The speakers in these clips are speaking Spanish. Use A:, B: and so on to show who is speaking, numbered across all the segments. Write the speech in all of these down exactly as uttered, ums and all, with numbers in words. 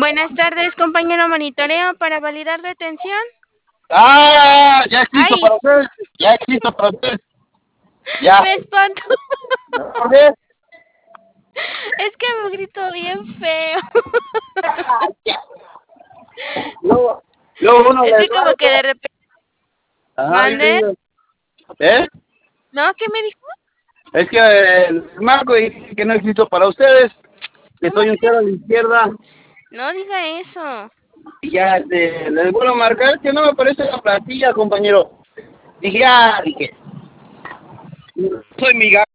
A: Buenas tardes, compañero monitoreo para validar detención.
B: ¡Ah! Ya existo
A: ¡Ay!
B: para usted. Ya existo para usted. Ya.
A: Me espanto.
B: ¿Por qué?
A: Es que me grito bien feo.
B: Luego, luego uno
A: Es
B: le
A: que como que de
B: marca.
A: repente...
B: Ajá, yo
A: ¿Mande?
B: digo, ¿eh?
A: ¿No? ¿Qué me dijo?
B: Es que eh, les marco y dice que no existo para ustedes, que
A: ¿Cómo
B: soy un cero a
A: crees?
B: la izquierda.
A: No diga eso.
B: Y ya este, les vuelvo a marcar, es que no me aparece la plantilla, compañero. Dije, ah, dije, soy mi gato.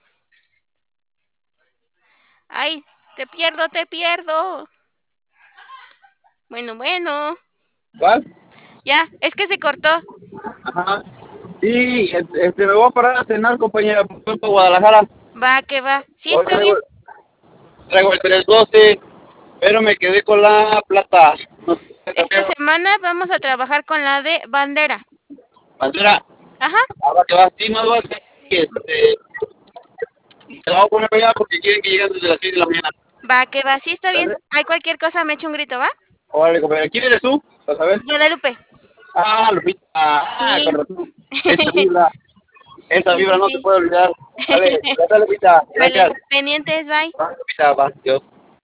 A: Ay, te pierdo, te pierdo. Bueno, bueno.
B: ¿Cuál?
A: Ya, es que se cortó.
B: Ajá. Sí, este, me voy a parar a cenar, compañera, por ejemplo, Guadalajara.
A: Va, que va. Sí,
B: Hoy
A: está bien.
B: traigo, traigo el trescientos doce, pero me quedé con la plata. No sé qué
A: Esta
B: cambiaron.
A: semana vamos a trabajar con la de bandera.
B: Bandera,
A: Ajá.
B: ahora que va, sí, no va a ser que este, te la voy a poner para allá porque quieren que lleguen desde las seis de la mañana.
A: Va, que va. Sí, está bien.
B: ¿Sale?
A: Hay cualquier cosa, me echo un grito, ¿va?
B: Órale, compañera, ¿quién eres tú? ¿Vas a ver?
A: Guadalupe.
B: Ah, Lupita, ah,
A: Sí.
B: con razón. Esa vibra, esa
A: Sí,
B: vibra
A: sí,
B: no se
A: sí.
B: puede olvidar. Vale, gracias, Lupita,
A: Vale,
B: gracias.
A: pendientes, bye.
B: Ah, Lupita, va, Dios.